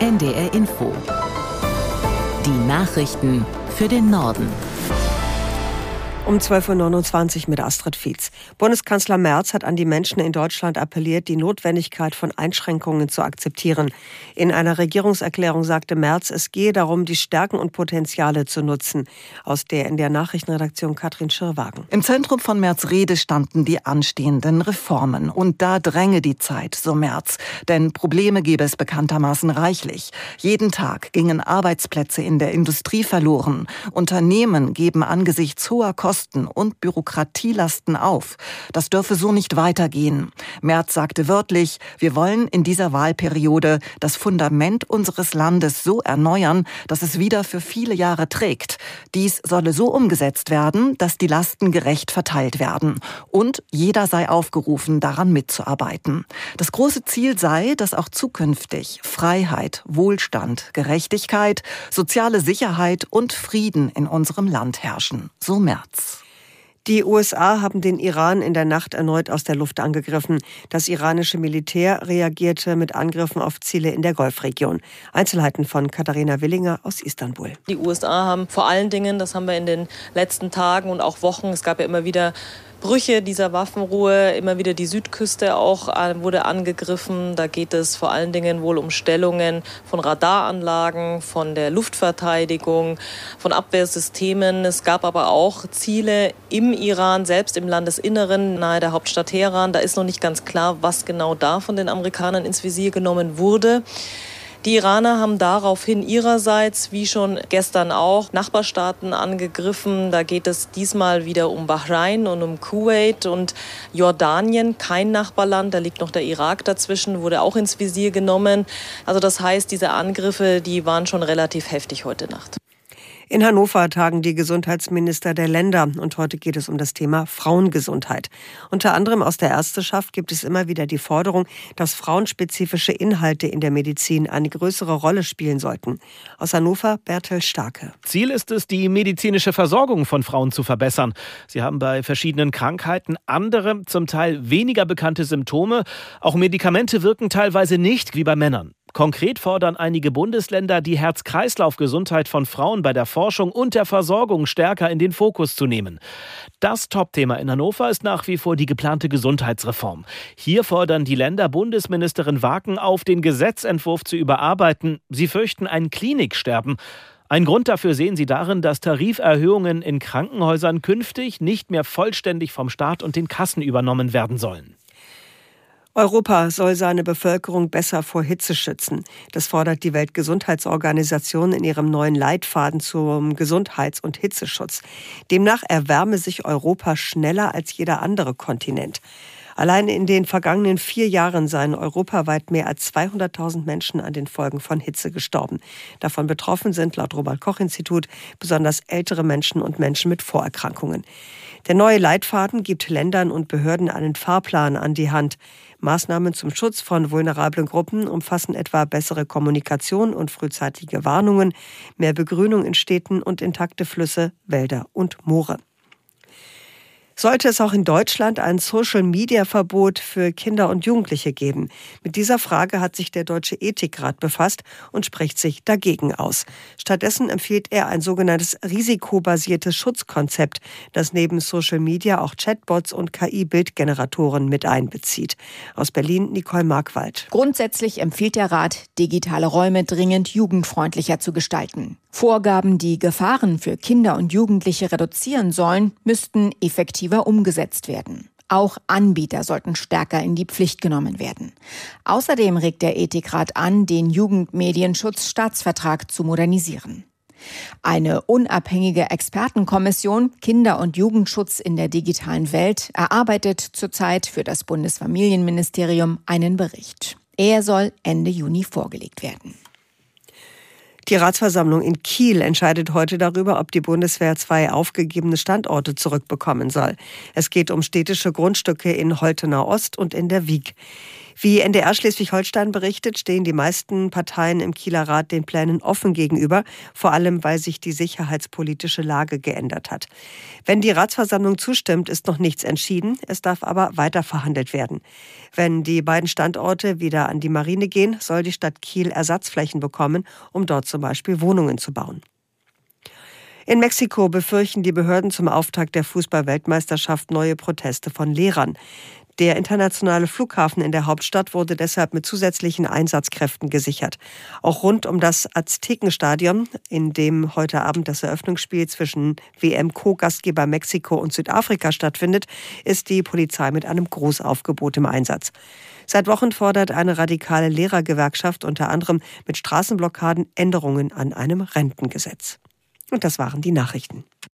NDR Info. Die Nachrichten für den Norden. Um 12.29 Uhr mit Astrid Fietz. Bundeskanzler Merz hat an die Menschen in Deutschland appelliert, die Notwendigkeit von Einschränkungen zu akzeptieren. In einer Regierungserklärung sagte Merz, es gehe darum, die Stärken und Potenziale zu nutzen. Aus der NDR Nachrichtenredaktion Katrin Schirrwagen. Im Zentrum von Merz' Rede standen die anstehenden Reformen. Und da dränge die Zeit, so Merz. Denn Probleme gebe es bekanntermaßen reichlich. Jeden Tag gingen Arbeitsplätze in der Industrie verloren. Unternehmen geben angesichts hoher Kosten und Bürokratielasten auf. Das dürfe so nicht weitergehen. Merz sagte wörtlich, wir wollen in dieser Wahlperiode das Fundament unseres Landes so erneuern, dass es wieder für viele Jahre trägt. Dies solle so umgesetzt werden, dass die Lasten gerecht verteilt werden. Und jeder sei aufgerufen, daran mitzuarbeiten. Das große Ziel sei, dass auch zukünftig Freiheit, Wohlstand, Gerechtigkeit, soziale Sicherheit und Frieden in unserem Land herrschen. So Merz. Die USA haben den Iran in der Nacht erneut aus der Luft angegriffen. Das iranische Militär reagierte mit Angriffen auf Ziele in der Golfregion. Einzelheiten von Katharina Willinger aus Istanbul. Die USA haben vor allen Dingen, das haben wir in den letzten Tagen und auch Wochen, es gab ja immer wieder Brüche dieser Waffenruhe, immer wieder die Südküste auch wurde angegriffen. Da geht es vor allen Dingen wohl um Stellungen von Radaranlagen, von der Luftverteidigung, von Abwehrsystemen. Es gab aber auch Ziele im Iran, selbst im Landesinneren, nahe der Hauptstadt Teheran. Da ist noch nicht ganz klar, was genau da von den Amerikanern ins Visier genommen wurde. Die Iraner haben daraufhin ihrerseits, wie schon gestern auch, Nachbarstaaten angegriffen. Da geht es diesmal wieder um Bahrain und um Kuwait und Jordanien, kein Nachbarland. Da liegt noch der Irak dazwischen, wurde auch ins Visier genommen. Also das heißt, diese Angriffe, die waren schon relativ heftig heute Nacht. In Hannover tagen die Gesundheitsminister der Länder und heute geht es um das Thema Frauengesundheit. Unter anderem aus der Ärzteschaft gibt es immer wieder die Forderung, dass frauenspezifische Inhalte in der Medizin eine größere Rolle spielen sollten. Aus Hannover Bertel Starke. Ziel ist es, die medizinische Versorgung von Frauen zu verbessern. Sie haben bei verschiedenen Krankheiten andere, zum Teil weniger bekannte Symptome. Auch Medikamente wirken teilweise nicht wie bei Männern. Konkret fordern einige Bundesländer, die Herz-Kreislauf-Gesundheit von Frauen bei der Forschung und der Versorgung stärker in den Fokus zu nehmen. Das Topthema in Hannover ist nach wie vor die geplante Gesundheitsreform. Hier fordern die Länder Bundesministerin Waken auf, den Gesetzentwurf zu überarbeiten. Sie fürchten ein Kliniksterben. Ein Grund dafür sehen sie darin, dass Tariferhöhungen in Krankenhäusern künftig nicht mehr vollständig vom Staat und den Kassen übernommen werden sollen. Europa soll seine Bevölkerung besser vor Hitze schützen. Das fordert die Weltgesundheitsorganisation in ihrem neuen Leitfaden zum Gesundheits- und Hitzeschutz. Demnach erwärme sich Europa schneller als jeder andere Kontinent. Allein in den vergangenen 4 Jahren seien europaweit mehr als 200.000 Menschen an den Folgen von Hitze gestorben. Davon betroffen sind laut Robert-Koch-Institut besonders ältere Menschen und Menschen mit Vorerkrankungen. Der neue Leitfaden gibt Ländern und Behörden einen Fahrplan an die Hand. Maßnahmen zum Schutz von vulnerablen Gruppen umfassen etwa bessere Kommunikation und frühzeitige Warnungen, mehr Begrünung in Städten und intakte Flüsse, Wälder und Moore. Sollte es auch in Deutschland ein Social-Media-Verbot für Kinder und Jugendliche geben? Mit dieser Frage hat sich der Deutsche Ethikrat befasst und spricht sich dagegen aus. Stattdessen empfiehlt er ein sogenanntes risikobasiertes Schutzkonzept, das neben Social-Media auch Chatbots und KI-Bildgeneratoren mit einbezieht. Aus Berlin Nicole Markwald. Grundsätzlich empfiehlt der Rat, digitale Räume dringend jugendfreundlicher zu gestalten. Vorgaben, die Gefahren für Kinder und Jugendliche reduzieren sollen, müssten effektiver umgesetzt werden. Auch Anbieter sollten stärker in die Pflicht genommen werden. Außerdem regt der Ethikrat an, den Jugendmedienschutzstaatsvertrag zu modernisieren. Eine unabhängige Expertenkommission Kinder- und Jugendschutz in der digitalen Welt erarbeitet zurzeit für das Bundesfamilienministerium einen Bericht. Er soll Ende Juni vorgelegt werden. Die Ratsversammlung in Kiel entscheidet heute darüber, ob die Bundeswehr 2 aufgegebene Standorte zurückbekommen soll. Es geht um städtische Grundstücke in Holtenau Ost und in der Wiek. Wie NDR Schleswig-Holstein berichtet, stehen die meisten Parteien im Kieler Rat den Plänen offen gegenüber, vor allem weil sich die sicherheitspolitische Lage geändert hat. Wenn die Ratsversammlung zustimmt, ist noch nichts entschieden, es darf aber weiter verhandelt werden. Wenn die beiden Standorte wieder an die Marine gehen, soll die Stadt Kiel Ersatzflächen bekommen, um dort zum Beispiel Wohnungen zu bauen. In Mexiko befürchten die Behörden zum Auftakt der Fußball-Weltmeisterschaft neue Proteste von Lehrern. Der internationale Flughafen in der Hauptstadt wurde deshalb mit zusätzlichen Einsatzkräften gesichert. Auch rund um das Aztekenstadion, in dem heute Abend das Eröffnungsspiel zwischen WM-Co-Gastgeber Mexiko und Südafrika stattfindet, ist die Polizei mit einem Großaufgebot im Einsatz. Seit Wochen fordert eine radikale Lehrergewerkschaft unter anderem mit Straßenblockaden Änderungen an einem Rentengesetz. Und das waren die Nachrichten.